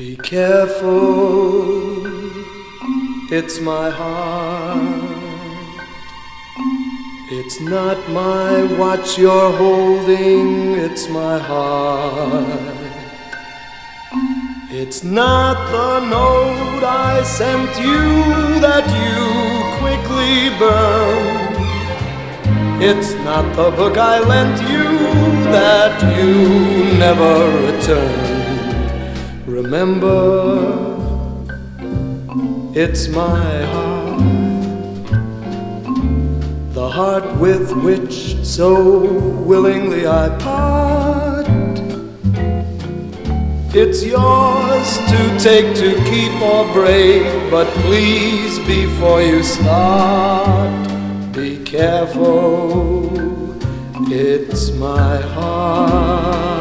Be careful, it's my heart. It's not my watch you're holding, it's my heart. It's not the note I sent you that you quickly burned. It's not the book I lent you that you never returned. Remember, it's my heart, the heart with which so willingly I part. It's yours to take, to keep or break, but please, before you start, be careful, it's my heart.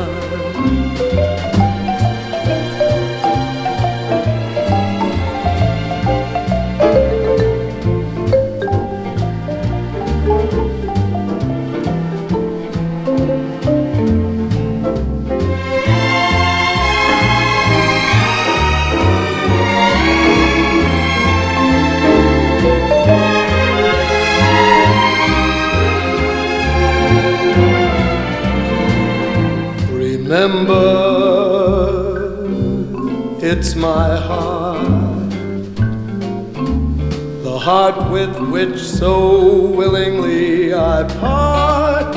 Remember, it's my heart, the heart with which so willingly I part.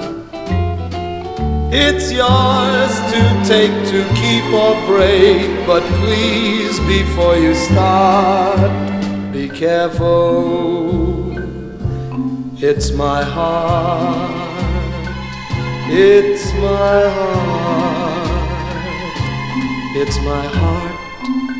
It's yours to take, to keep or break, but please, before you start, be careful, it's my heart. It's my heart, it's my heart.